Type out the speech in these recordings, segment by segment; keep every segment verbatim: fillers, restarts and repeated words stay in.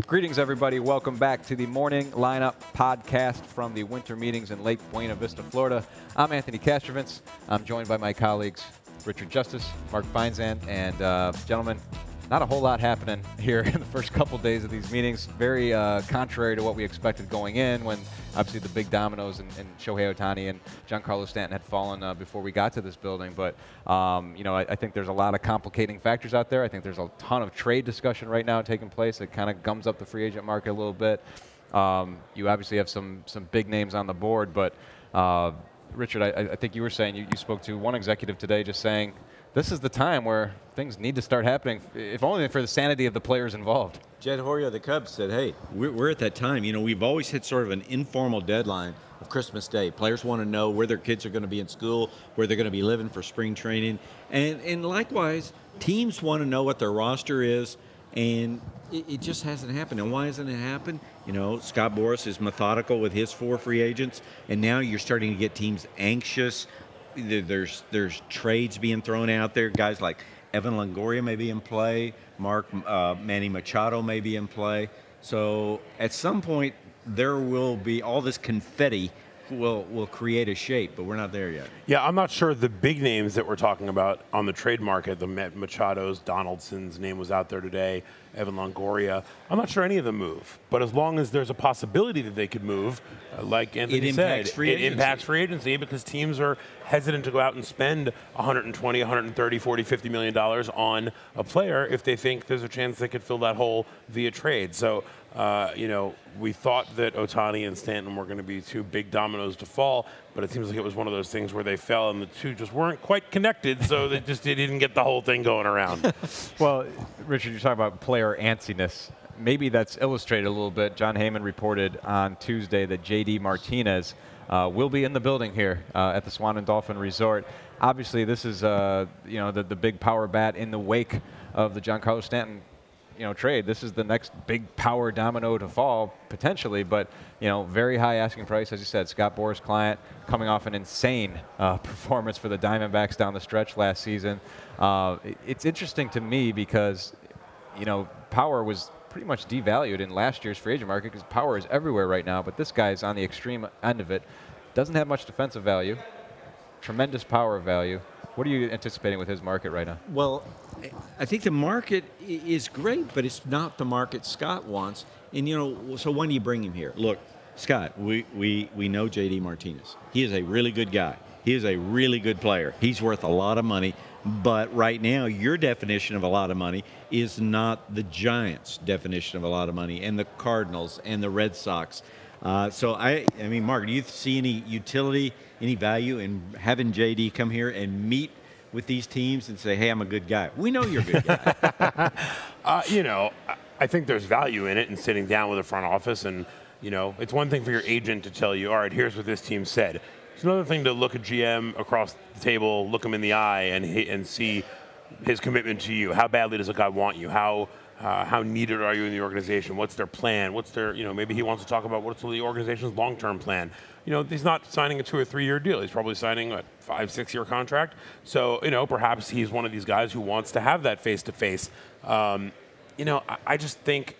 Greetings, everybody. Welcome back to the Morning Lineup podcast from the winter meetings in Lake Buena Vista, Florida. I'm Anthony Kastrovitz. I'm joined by my colleagues, Richard Justice, Mark Feinzand, and uh, gentlemen, not a whole lot happening here in the first couple days of these meetings. Very uh, contrary to what we expected going in, when obviously the big dominoes and, and Shohei Ohtani and Giancarlo Stanton had fallen uh, before we got to this building. But um, you know, I, I think there's a lot of complicating factors out there. I think there's a ton of trade discussion right now taking place. It kind of gums up the free agent market a little bit. Um, you obviously have some some big names on the board, but uh, Richard, I, I think you were saying you, you spoke to one executive today, just saying, this is the time where things need to start happening, if only for the sanity of the players involved. Jed Hoyer of the Cubs said, hey, we're, we're at that time. You know, we've always hit sort of an informal deadline of Christmas Day. Players want to know where their kids are going to be in school, where they're going to be living for spring training. And, and likewise, teams want to know what their roster is, and it, it just hasn't happened. And why hasn't it happened? You know, Scott Boras is methodical with his four free agents, and now you're starting to get teams anxious. There's there's trades being thrown out there. Guys like Evan Longoria may be in play. Mark uh, Manny Machado may be in play. So at some point there will be all this confetti will will create a shape, but we're not there yet. Yeah, I'm not sure the big names that we're talking about on the trade market, the Machados, Donaldson's name was out there today, Evan Longoria. I'm not sure any of them move, but as long as there's a possibility that they could move, uh, like Anthony it said, impacts free it agency. impacts free agency because teams are hesitant to go out and spend one hundred twenty, one hundred thirty, forty, fifty million dollars on a player if they think there's a chance they could fill that hole via trade. So, uh, you know, we thought that Ohtani and Stanton were going to be two big dominoes to fall, but it seems like it was one of those things where they fell and the two just weren't quite connected, so they just they didn't get the whole thing going around. Well, Richard, you're talking about player antsiness. Maybe that's illustrated a little bit. John Heyman reported on Tuesday that J D Martinez uh, will be in the building here uh, at the Swan and Dolphin Resort. Obviously, this is uh, you know the, the big power bat in the wake of the Giancarlo Stanton you know trade. This is the next big power domino to fall potentially, but you know very high asking price, as you said. Scott Boras' client, coming off an insane uh, performance for the Diamondbacks down the stretch last season. Uh, it's interesting to me because you know power was pretty much devalued in last year's free agent market because power is everywhere right now, but this guy's on the extreme end of it. Doesn't have much defensive value, tremendous power value. What are you anticipating with his market right now? Well, I think the market is great, but it's not the market Scott wants. And, you know, so when do you bring him here? Look, Scott, we, we, we know J D Martinez. He is a really good guy. He is a really good player. He's worth a lot of money. But right now, your definition of a lot of money is not the Giants' definition of a lot of money, and the Cardinals and the Red Sox. Uh, so, I, I mean, Mark, do you see any utility, any value in having J D come here and meet with these teams and say, hey, I'm a good guy? We know you're a good guy. uh, you know, I think there's value in it in sitting down with the front office. And, you know, it's one thing for your agent to tell you, all right, here's what this team said. It's another thing to look at G M across the table, look him in the eye, and and see his commitment to you. How badly does a guy want you? How uh, how needed are you in the organization? What's their plan? What's their, you know, maybe he wants to talk about what's the organization's long-term plan. You know, he's not signing a two or three-year deal. He's probably signing a five, six-year contract. So, you know, perhaps he's one of these guys who wants to have that face-to-face. Um, you know, I, I just think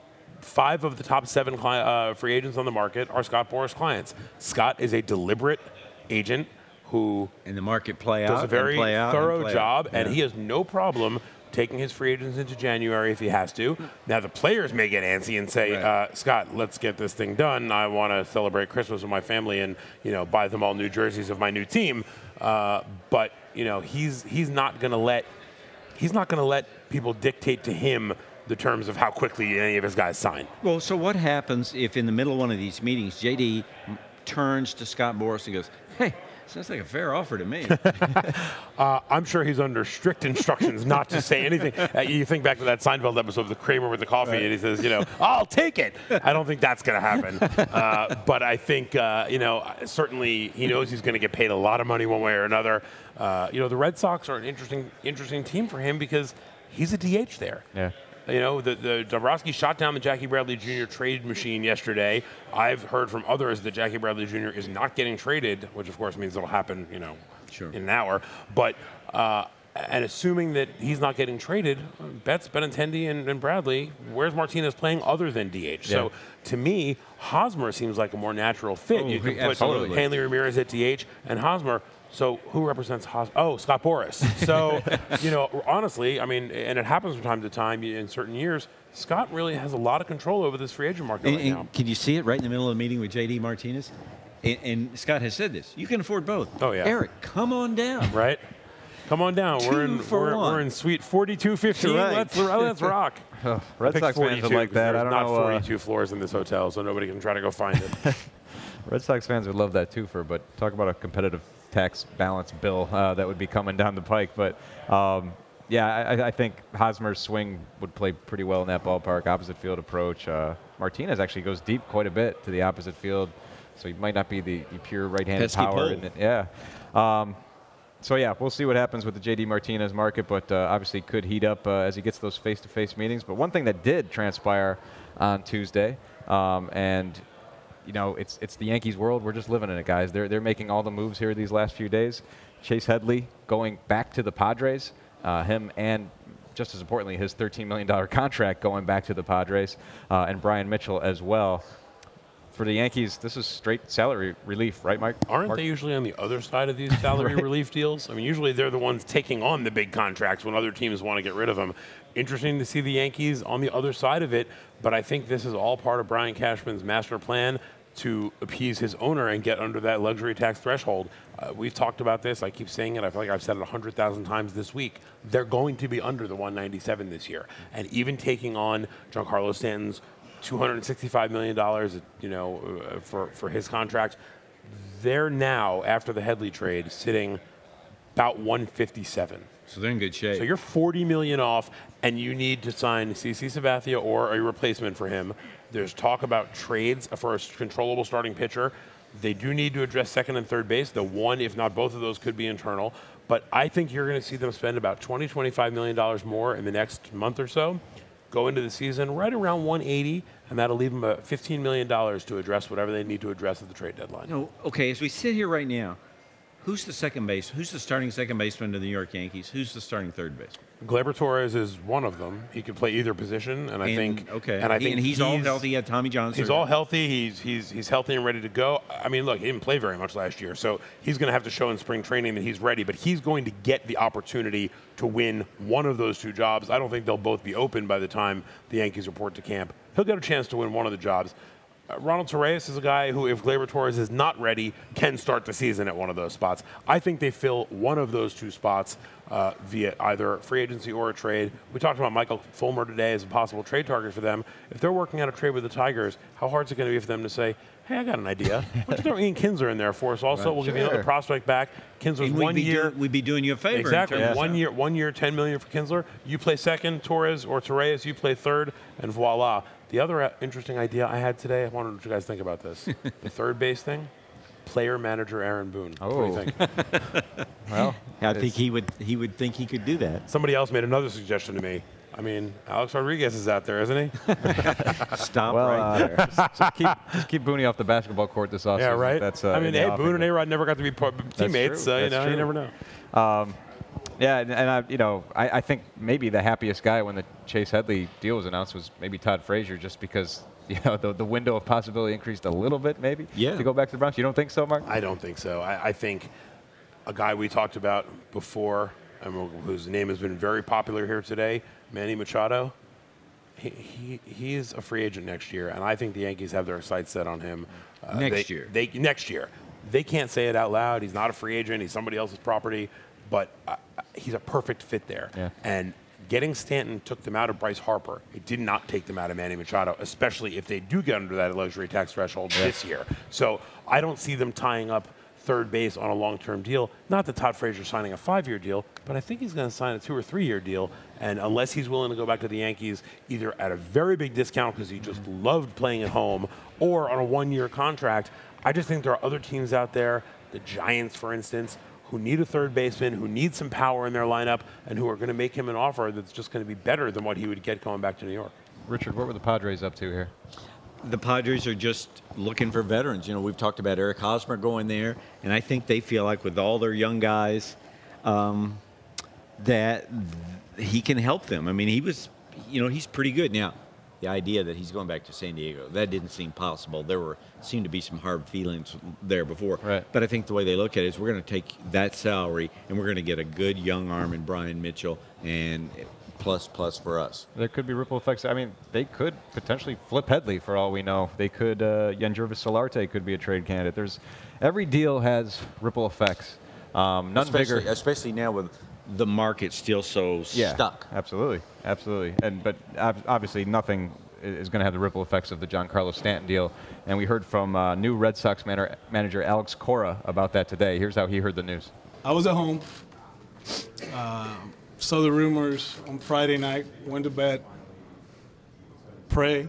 five of the top seven cli- uh, free agents on the market are Scott Boras clients. Scott is a deliberate agent who in the market play does out a very and play out thorough and play job, out. and Yeah. he has no problem taking his free agents into January if he has to. Now, the players may get antsy and say, Right. uh, Scott, let's get this thing done. I want to celebrate Christmas with my family and, you know, buy them all new jerseys of my new team. Uh, but, you know, he's he's not going to let he's not going to let people dictate to him the terms of how quickly any of his guys sign. Well, so what happens if in the middle of one of these meetings, J D turns to Scott Boras and goes, hey, sounds like a fair offer to me. uh, I'm sure he's under strict instructions not to say anything. Uh, you think back to that Seinfeld episode of the Kramer with the coffee, right, and he says, you know, I'll take it. I don't think that's going to happen. Uh, but I think, uh, you know, certainly he knows he's going to get paid a lot of money one way or another. Uh, you know, the Red Sox are an interesting, interesting team for him because he's a D H there. Yeah. You know, the, the Dombrowski shot down the Jackie Bradley Junior trade machine yesterday. I've heard from others that Jackie Bradley Junior is not getting traded, which of course means it'll happen, you know, sure. in an hour. But uh, And assuming that he's not getting traded, Betts, Benintendi, and, and Bradley, where's Martinez playing other than D H? Yeah. So to me, Hosmer seems like a more natural fit. Oh, you can put absolutely. Hanley Ramirez at D H and Hosmer. So who represents Hosmer? Oh, Scott Boras. So, you know, honestly, I mean, and it happens from time to time in certain years, Scott really has a lot of control over this free agent market and, right and now. Can you see it right in the middle of the meeting with J D Martinez? And, and Scott has said this. You can afford both. Oh, yeah. Eric, come on down. Right? Come on down. Two we're in for we're, one. we're in suite forty-two fifteen. Right. Let's, let's rock. Oh, Red Sox fans would like that. I don't not know. Uh, forty-two floors in this hotel, so nobody can try to go find it. Red Sox fans would love that twofer, but talk about a competitive tax balance bill uh, that would be coming down the pike. But um, yeah, I, I think Hosmer's swing would play pretty well in that ballpark. Opposite field approach. Uh, Martinez actually goes deep quite a bit to the opposite field, so he might not be the, the pure right-handed Pesky power. pole. In it. Yeah. Um, So, yeah, we'll see what happens with the J D Martinez market, but uh, obviously could heat up uh, as he gets those face-to-face meetings. But one thing that did transpire on Tuesday, um, and, you know, it's it's the Yankees world. We're just living in it, guys. They're, they're making all the moves here these last few days. Chase Headley going back to the Padres, uh, him and, just as importantly, his thirteen million dollars contract going back to the Padres, uh, and Brian Mitchell as well. For the Yankees, this is straight salary relief, right, Mike? Aren't Mark? they usually on the other side of these salary Right. relief deals? I mean, usually they're the ones taking on the big contracts when other teams want to get rid of them. Interesting to see the Yankees on the other side of it, but I think this is all part of Brian Cashman's master plan to appease his owner and get under that luxury tax threshold. Uh, we've talked about this. I keep saying it. I feel like I've said it one hundred thousand times this week. They're going to be under the one ninety-seven this year. And even taking on Giancarlo Stanton's two hundred sixty-five million dollars, you know, uh, for, for his contract, they're now, after the Headley trade, sitting about one fifty-seven. So they're in good shape. So you're forty million dollars off, and you need to sign C C Sabathia or a replacement for him. There's talk about trades for a controllable starting pitcher. They do need to address second and third base. The one, if not both of those, could be internal. But I think you're going to see them spend about twenty, twenty-five million dollars more in the next month or so. Go into the season right around one eighty, and that'll leave them about fifteen million dollars to address whatever they need to address at the trade deadline. No, okay, as we sit here right now, who's the second base? Who's the starting second baseman of the New York Yankees? Who's the starting third baseman? Gleyber Torres is one of them. He can play either position, and I And- think okay, and I He- think and he's, all healthy. He had Tommy John He's surgery. all healthy. He's he's he's healthy and ready to go. I mean, look, he didn't play very much last year, so he's going to have to show in spring training that he's ready. But he's going to get the opportunity to win one of those two jobs. I don't think they'll both be open by the time the Yankees report to camp. He'll get a chance to win one of the jobs. Uh, Ronald Torres is a guy who, if Gleyber Torres is not ready, can start the season at one of those spots. I think they fill one of those two spots uh, via either free agency or a trade. We talked about Michael Fulmer today as a possible trade target for them. If they're working out a trade with the Tigers, how hard is it going to be for them to say, hey, I got an idea. Why don't you throw Ian Kinsler in there for us also? Right, we'll give sure. you another prospect back. Kinsler's And we'd one be year. do- we'd be doing you a favor. in Exactly. terms of- One year, one year, ten million for Kinsler. You play second, Torres or Torres. You play third, and voila. The other uh, interesting idea I had today. I wondered what you guys think about this. The third base thing. Player manager Aaron Boone. What do Oh. you think? Well, I it's- think he would he would think he could do that. Somebody else made another suggestion to me. I mean, Alex Rodriguez is out there, isn't he? Stop Well, right uh, there. just, just keep just keep Booney off the basketball court this offseason. yeah, right. That's uh, I in mean, the hey, offing. Boone and A-Rod never got to be part- teammates, true. so you That's know, you true. never know. Um, yeah, and, and I, you know, I, I think maybe the happiest guy when the Chase Headley deal was announced was maybe Todd Frazier, just because you know the, the window of possibility increased a little bit, maybe. Yeah. To go back to the Bronx, you don't think so, Mark? I don't think so. I, I think a guy we talked about before, um, whose name has been very popular here today, Manny Machado. He, he he's a free agent next year, and I think the Yankees have their sights set on him. Uh, Next they- year. They next year. They can't say it out loud. He's not a free agent. He's somebody else's property, but uh, he's a perfect fit there. Yeah. And getting Stanton took them out of Bryce Harper. It did not take them out of Manny Machado, especially if they do get under that luxury tax threshold this year. So I don't see them tying up third base on a long-term deal. Not that Todd Frazier's signing a five-year deal, but I think he's going to sign a two- or three-year deal. And unless he's willing to go back to the Yankees either at a very big discount because he just loved playing at home or on a one-year contract, I just think there are other teams out there, the Giants, for instance, who need a third baseman, who need some power in their lineup, and who are going to make him an offer that's just going to be better than what he would get going back to New York. Richard, what were the Padres up to here? The Padres are just looking for veterans. You know, we've talked about Eric Hosmer going there, and I think they feel like with all their young guys, um, that he can help them. I mean, he was, you know, he's pretty good. Now, the idea that he's going back to San Diego, that didn't seem possible. There were seemed to be some hard feelings there before. Right. But I think the way they look at it is we're going to take that salary and we're going to get a good young arm in Brian Mitchell, and plus plus for us. There could be ripple effects. I mean, they could potentially flip Headley for all we know. They could, uh, Yangervis Solarte could be a trade candidate. There's every deal has ripple effects. Um, none especially, bigger. especially now with the market still so Yeah, stuck. absolutely, absolutely. And but ob- obviously nothing i- is going to have the ripple effects of the Giancarlo Stanton deal. And we heard from uh, new Red Sox manager, manager Alex Cora about that today. Here's how he heard the news. I was at home, uh, saw the rumors on Friday night, went to bed, pray,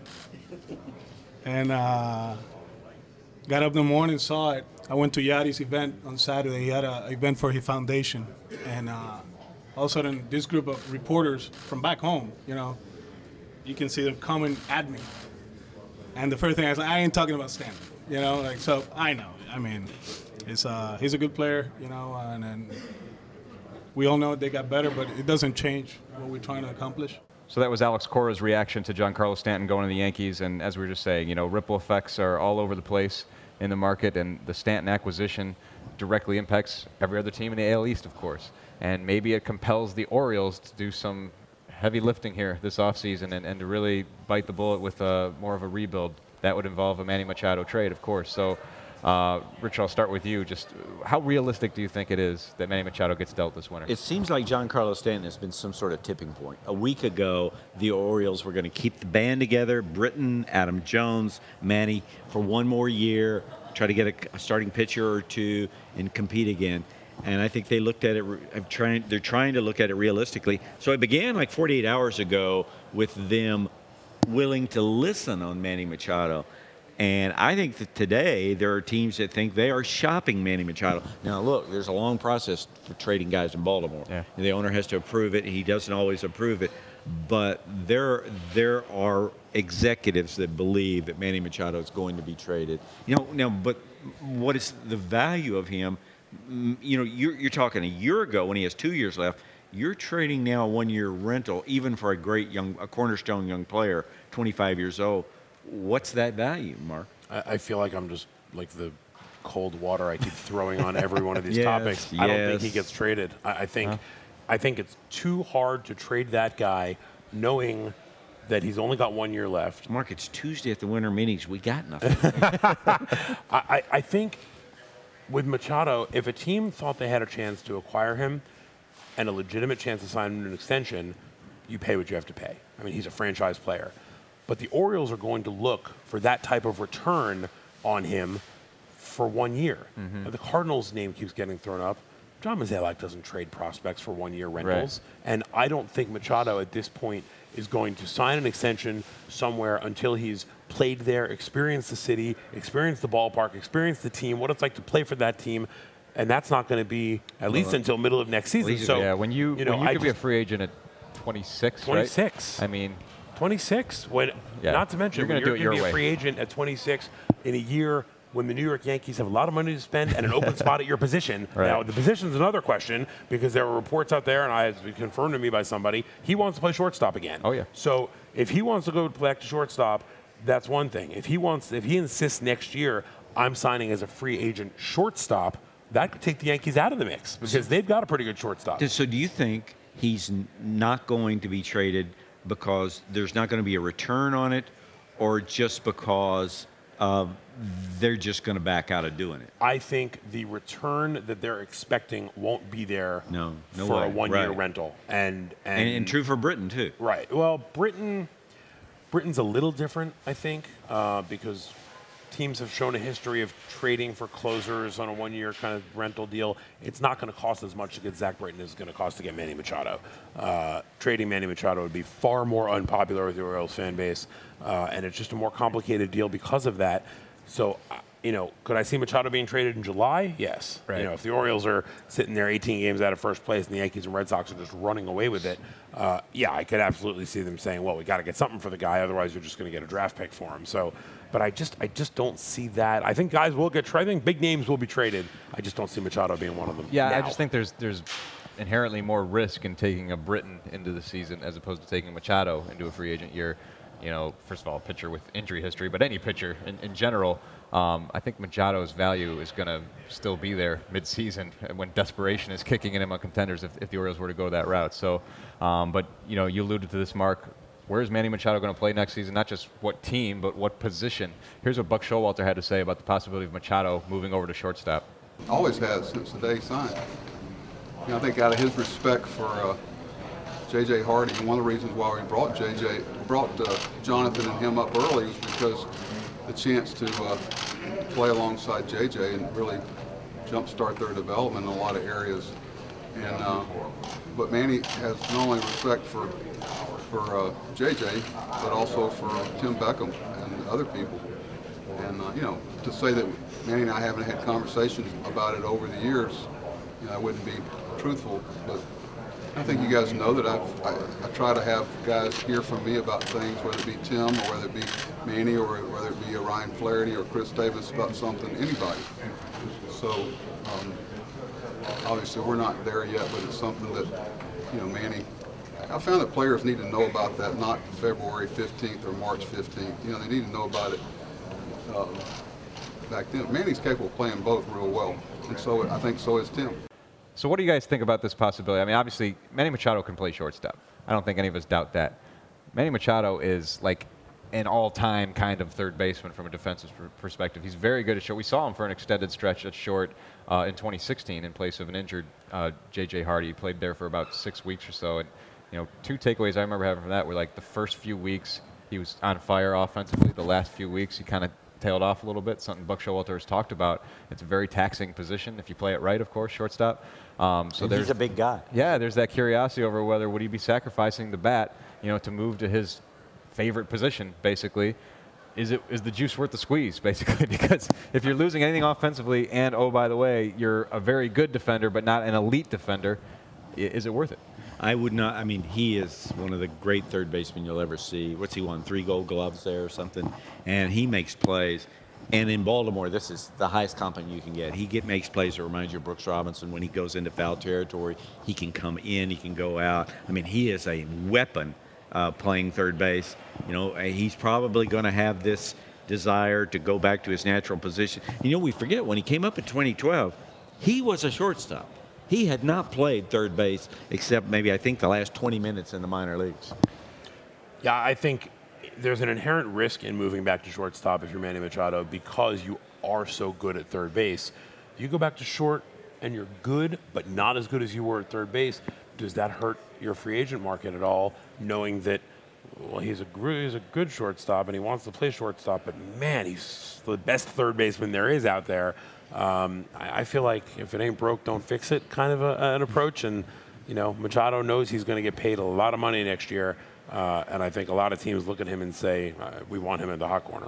and uh, got up in the morning, saw it. I went to Yadi's event on Saturday. He had an event for his foundation, and uh, all of a sudden, this group of reporters from back home, you know, you can see them coming at me. And the first thing I was like, I ain't talking about Stanton, you know, like, so I know. I mean, it's uh, he's a good player, you know, and, and we all know they got better, but it doesn't change what we're trying to accomplish. So that was Alex Cora's reaction to Giancarlo Stanton going to the Yankees. And as we were just saying, you know, ripple effects are all over the place in the market, and the Stanton acquisition directly impacts every other team in the A L East, of course. And maybe it compels the Orioles to do some heavy lifting here this offseason and, and to really bite the bullet with a, more of a rebuild. That would involve a Manny Machado trade, of course. So, uh, Rich, I'll start with you. Just how realistic do you think it is that Manny Machado gets dealt this winter? It seems like Giancarlo Stanton has been some sort of tipping point. A week ago, the Orioles were going to keep the band together, Britton, Adam Jones, Manny, for one more year, try to get a, a starting pitcher or two and compete again. And I think they looked at it, I'm trying, they're trying to look at it realistically. So it began like forty-eight hours ago with them willing to listen on Manny Machado. And I think that today there are teams that think they are shopping Manny Machado. Now, look, there's a long process for trading guys in Baltimore. Yeah. And the owner has to approve it. He doesn't always approve it. But there, there are executives that believe that Manny Machado is going to be traded. You know, now, but what is the value of him? You know, you're, you're talking a year ago when he has two years left. You're trading now a one-year rental, even for a great young, a cornerstone young player, twenty-five years old. What's that value, Mark? I, I feel like I'm just like the cold water I keep throwing on every one of these Yes, topics. I don't think he yes. gets traded. I, I think, Huh? I think it's too hard to trade that guy, knowing that he's only got one year left. Mark, it's Tuesday at the winter meetings. We got nothing. I, I, I think with Machado, if a team thought they had a chance to acquire him and a legitimate chance to sign him to an extension, you pay what you have to pay. I mean, he's a franchise player. But the Orioles are going to look for that type of return on him for one year. Mm-hmm. The Cardinals' name keeps getting thrown up. John Mozeliak doesn't trade prospects for one-year rentals. Right. And I don't think Machado at this point is going to sign an extension somewhere until he's played there, experienced the city, experienced the ballpark, experienced the team, what it's like to play for that team. And that's not going to be at least until middle of next season. least- So, yeah, when you, you know, when you I could be a just- free agent at twenty-six, right? twenty-six. I mean, twenty-six. When, Yeah. Not to mention, You're gonna when do you're it going to your be a way. free agent at twenty-six in a year when the New York Yankees have a lot of money to spend and an open spot at your position. Right. Now, the position's another question because there were reports out there, and I, it's been confirmed to me by somebody, he wants to play shortstop again. Oh, yeah. So if he wants to go back to shortstop, that's one thing. If he wants, if he insists next year, I'm signing as a free agent shortstop, that could take the Yankees out of the mix because they've got a pretty good shortstop. So do you think he's n- not going to be traded because there's not going to be a return on it, or just because uh, they're just going to back out of doing it? I think the return that they're expecting won't be there No, no for way. a one-year Right. rental. And and, And, and true for Britain, too. Right. Well, Britain, Britain's a little different, I think, uh, because teams have shown a history of trading for closers on a one-year kind of rental deal. It's not going to cost as much to get Zach Britton as it's going to cost to get Manny Machado. Uh, trading Manny Machado would be far more unpopular with the Orioles fan base, uh, and it's just a more complicated deal because of that. So, uh, you know, could I see Machado being traded in July? Yes. Right. You know, if the Orioles are sitting there eighteen games out of first place and the Yankees and Red Sox are just running away with it, uh, yeah, I could absolutely see them saying, well, we got to get something for the guy, otherwise you're just going to get a draft pick for him. So, but I just I just don't see that. I think guys will get traded. I think big names will be traded. I just don't see Machado being one of them. yeah, I now. just think there's there's inherently more risk in taking a Britton into the season as opposed to taking Machado into a free agent year. You know, first of all, a pitcher with injury history, but any pitcher in, in general, um, I think Machado's value is going to still be there mid-season when desperation is kicking in among contenders if, if the Orioles were to go that route. So, um, but, you know, you alluded to this, Mark. Where is Manny Machado going to play next season? Not just what team, but what position. Here's what Buck Showalter had to say about the possibility of Machado moving over to shortstop. Always has since the day he signed. You know, I think out of his respect for uh, J J Hardy, and one of the reasons why we brought J J, brought uh, Jonathan and him up early was because the chance to uh, play alongside J J and really jumpstart their development in a lot of areas. And uh, but Manny has not only respect for for uh, J J, but also for Tim Beckham and other people. And uh, you know, to say that Manny and I haven't had conversations about it over the years, you know, I wouldn't be truthful, but I think you guys know that I've, I, I try to have guys hear from me about things, whether it be Tim or whether it be Manny or whether it be a Ryan Flaherty or Chris Davis about something, anybody. So um, obviously we're not there yet, but it's something that, you know, Manny, I found that players need to know about that, not February fifteenth or March fifteenth. You know, they need to know about it uh, back then. Manny's capable of playing both real well, and so I think so is Tim. So what do you guys think about this possibility? I mean, obviously, Manny Machado can play shortstop. I don't think any of us doubt that. Manny Machado is like an all-time kind of third baseman from a defensive perspective. He's very good at short. We saw him for an extended stretch at short uh, in twenty sixteen in place of an injured uh, J J Hardy. He played there for about six weeks or so. And, you know, two takeaways I remember having from that were like the first few weeks he was on fire offensively. The last few weeks he kind of tailed off a little bit, something Buck Showalter has talked about. It's a very taxing position if you play it right, of course, shortstop. Um, so and there's he's a big guy. Yeah, there's that curiosity over whether would he be sacrificing the bat, you know, to move to his favorite position, basically. Is it is the juice worth the squeeze, basically? Because if you're losing anything offensively and, oh, by the way, you're a very good defender but not an elite defender, is it worth it? I would not. I mean, he is one of the great third basemen you'll ever see. What's he won? Three Gold Gloves there or something. And he makes plays. And in Baltimore, this is the highest compliment you can get. He get, makes plays that remind you of Brooks Robinson. When he goes into foul territory, he can come in, he can go out. I mean, he is a weapon uh, playing third base. You know, he's probably going to have this desire to go back to his natural position. You know, we forget when he came up in twenty twelve, he was a shortstop. He had not played third base except maybe I think the last twenty minutes in the minor leagues. Yeah, I think there's an inherent risk in moving back to shortstop if you're Manny Machado because you are so good at third base. You go back to short and you're good, but not as good as you were at third base. Does that hurt your free agent market at all, knowing that, well, he's a, he's a good shortstop and he wants to play shortstop, but man, he's the best third baseman there is out there. Um, I, I feel like if it ain't broke, don't fix it kind of a, an approach. And, you know, Machado knows he's going to get paid a lot of money next year. Uh, and I think a lot of teams look at him and say, uh, we want him in the hot corner.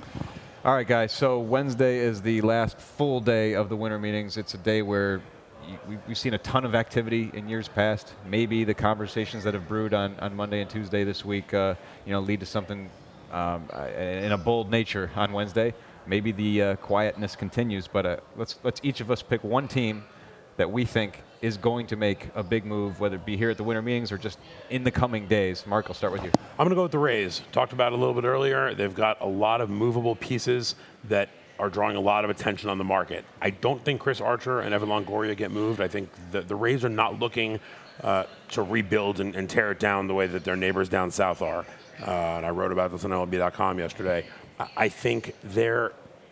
All right, guys. So Wednesday is the last full day of the winter meetings. It's a day where you, we, we've seen a ton of activity in years past. Maybe the conversations that have brewed on, on Monday and Tuesday this week, uh, you know, lead to something um, in a bold nature on Wednesday. Maybe the uh, quietness continues, but uh, let's let's each of us pick one team that we think is going to make a big move, whether it be here at the winter meetings or just in the coming days. Mark, I'll start with you. I'm going to go with the Rays. Talked about it a little bit earlier. They've got a lot of movable pieces that are drawing a lot of attention on the market. I don't think Chris Archer and Evan Longoria get moved. I think the, the Rays are not looking uh, to rebuild and, and tear it down the way that their neighbors down south are. Uh, and I wrote about this on M L B dot com yesterday. I, I think they're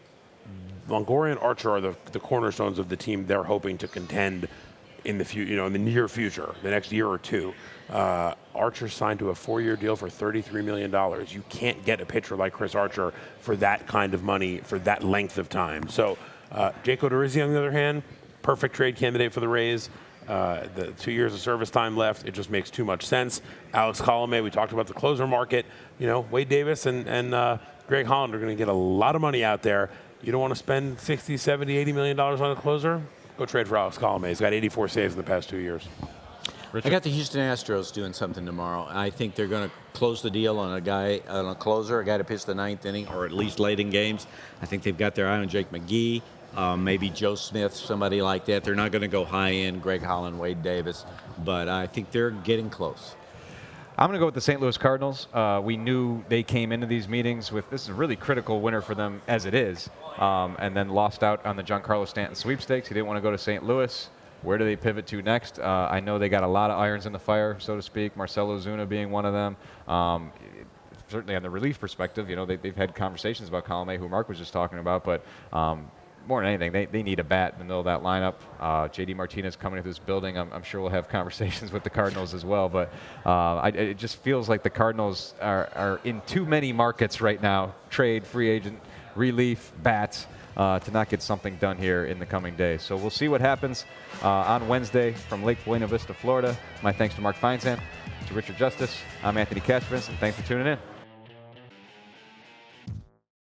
Longoria and Archer are the, the cornerstones of the team they're hoping to contend in the few, you know, in the near future, the next year or two. Uh, Archer signed to a four-year deal for thirty-three million dollars. You can't get a pitcher like Chris Archer for that kind of money for that length of time. So uh, Jake Odorizzi, on the other hand, perfect trade candidate for the Rays. Uh, the two years of service time left, it just makes too much sense. Alex Colomé, we talked about the closer market. You know, Wade Davis and, and uh, Greg Holland are going to get a lot of money out there. You don't want to spend sixty, seventy, eighty million dollars on a closer? Go trade for Alex Colomé. He's got eighty-four saves in the past two years. Richard? I got the Houston Astros doing something tomorrow. I think they're going to close the deal on a guy, on a closer, a guy to pitch the ninth inning, or at least late in games. I think they've got their eye on Jake McGee, um, maybe Joe Smith, somebody like that. They're not going to go high end, Greg Holland, Wade Davis, but I think they're getting close. I'm going to go with the Saint Louis Cardinals. Uh, we knew they came into these meetings with this is a really critical winner for them as it is, um, and then lost out on the Giancarlo Stanton sweepstakes. He didn't want to go to Saint Louis. Where do they pivot to next? Uh, I know they got a lot of irons in the fire, so to speak, Marcell Ozuna being one of them. Um, certainly on the relief perspective, you know, they, they've had conversations about Colomé, who Mark was just talking about, but um, more than anything, they, they need a bat in the middle of that lineup. Uh, J D Martinez coming into this building, I'm, I'm sure we'll have conversations with the Cardinals as well, but uh, I, it just feels like the Cardinals are, are in too many markets right now, trade, free agent, relief, bats, Uh, to not get something done here in the coming days. So we'll see what happens uh, on Wednesday from Lake Buena Vista, Florida. My thanks to Mark Feinsand, to Richard Justice. I'm Anthony Castrovitz, and thanks for tuning in.